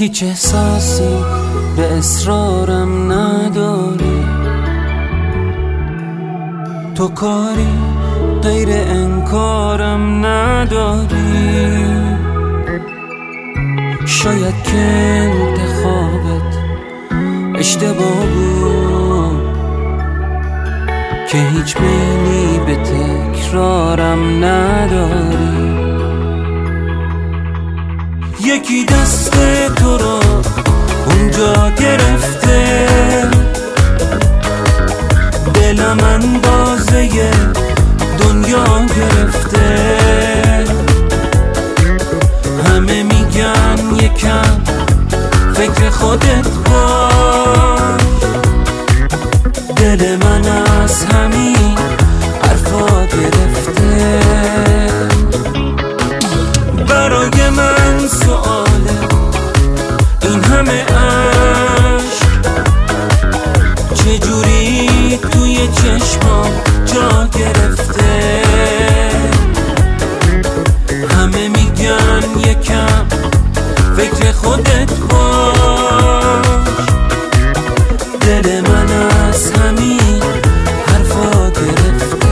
هیچ احساسی به اصرارم نداری، تو کاری غیر انکارم نداری. شاید که انتخابت اشتباه بود که هیچ میلی به تکرارم نداری. یکی دست تو رو اونجا گرفته، دلم اندازه دنیا گرفته. همه میگن یکم فکر خودت باش، دل من از همین حرفا گرفته. برای من سؤاله این همه عشق چجوری توی چشمام جا گرفته. همه میگن یکم فکر خودت باش، دل من از همین حرفا گرفته.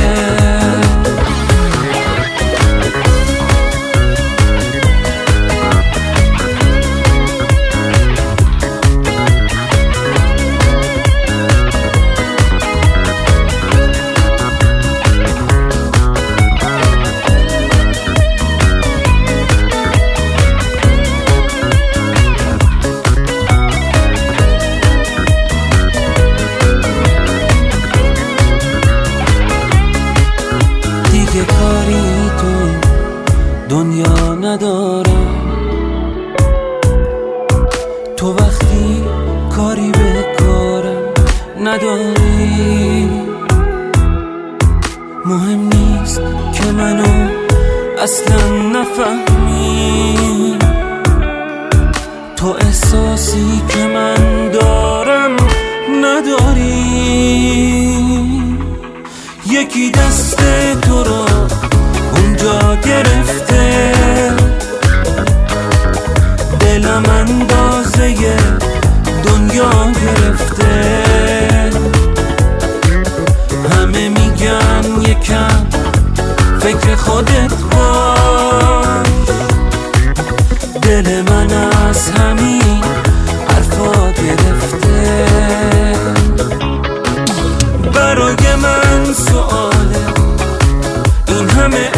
دیگه کاری تو دنیا ندارم، تو وقتی کاری به کارم نداری. مهم نیست که منو اصلا نفهمی، تو احساسی که من دارم نداری. یکی دست تو رو اونجا گرفته، دلم اندازه دنیا گرفته. همه میگن یکم فکر خودت باش، دل من از همین حرفا گرفته. برای من سؤاله این همه